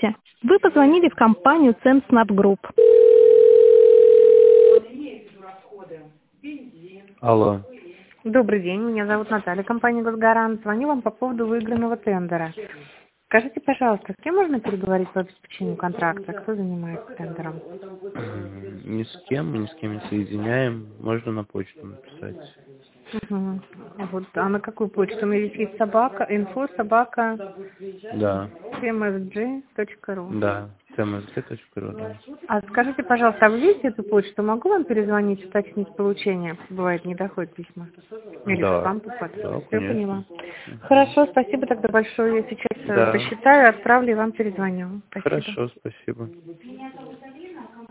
Здравствуйте. Вы позвонили в компанию Ценснаб Групп. Алло. Добрый день, меня зовут Наталья, компания «Госгарант». Звоню вам по поводу выигранного тендера. Скажите, пожалуйста, с кем можно переговорить по обеспечению контракта? Кто занимается тендером? Ни с кем не соединяем. Можно на почту написать. Угу. Вот, а на какую почту? У меня здесь есть собака, info, собака, Да. cmsg.ru. Да. cmsg.ru, да. А скажите, пожалуйста, а вы видите эту почту? Могу вам перезвонить, уточнить получение? Бывает, не доходит письма. Или в Да. спам попадает. Да, Все конечно. поняла. Хорошо, спасибо тогда большое. Я сейчас Да. посчитаю, отправлю и вам перезвоню. Спасибо. Хорошо, спасибо.